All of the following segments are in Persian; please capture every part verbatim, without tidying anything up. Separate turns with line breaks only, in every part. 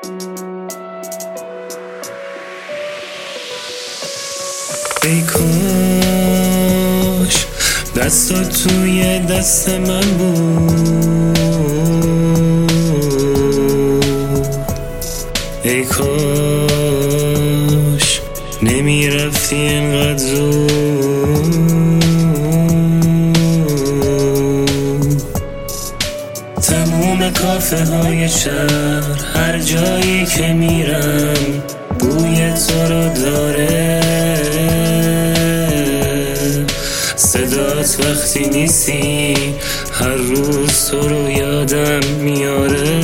ای کاش دستات توی دست من بود، ای کاش نمیرفتی اینقدر زود. تموم کافه های شهر، هر جایی که میرم بوی تو رو داره. صدات وقتی نیستی هر روز تو رو یادم میاره.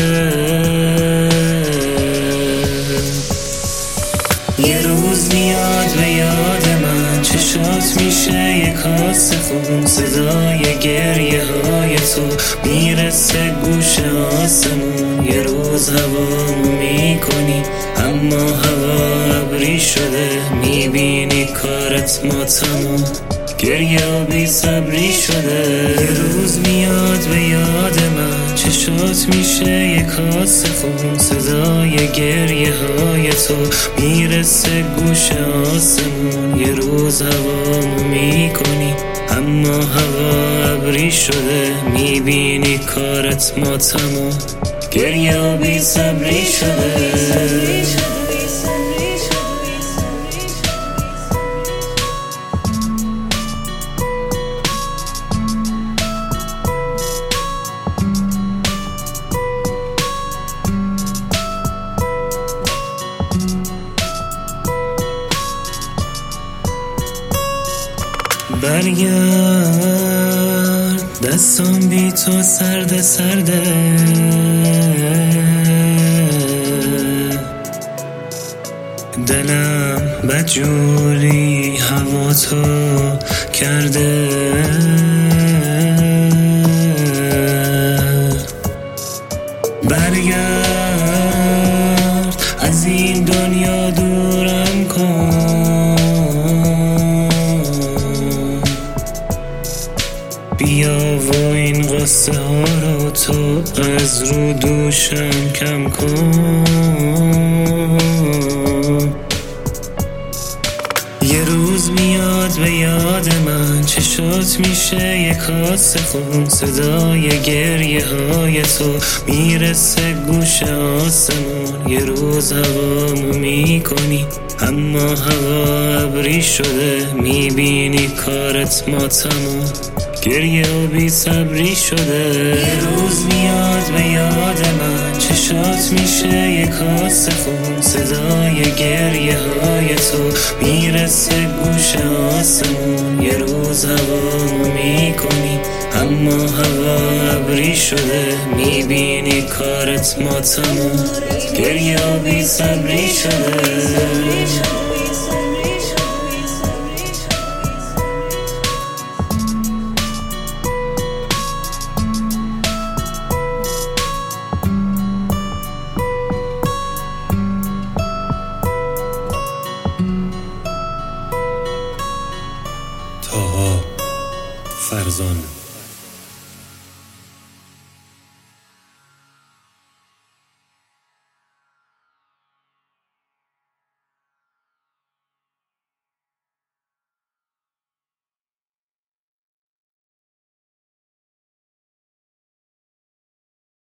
یه روز میاد به یاد من، چشات میشه یه کاسه خون، صدای گریه های تو میرسه گوش آسمون. یه روز هوامو میکنی اما هوا ابری شده، میبینی کارت ماتمون، گریه و بی صبری شده. یه روز میاد به یاد من، چشات میشه یه کاسه خون، صدای گریه های تو میرسه گوش آسمون. یه روز هوامو میکنی اما هوا ابری شده، میبینی کارت ماتمون، گریه و بی صبری شده. برگرد دستام بی تو سرده سرده، دلم بدجوری هوا تو کرده. برگرد از این دنیا دورم کن، بیا و این قصه ها رو تو از رو دوشم کم کن. یه روز میاد به یاد من، چشات میشه یه کاسه خون، صدای گریه های تو میرسه گوش آسمون. یه روز هوامو میکنی اما هوا ابری شده، میبینی کارت ماتمون، گریه و بی صبری شده. یه روز میاد به یاد من، چشات میشه یه کاسه خون، صدای گریه های تو میرسه گوش آسمون. یه روز هوامو میکنی اما هوا ابری شده، میبینی کارت ماتمون، گریه و بی صبری شده.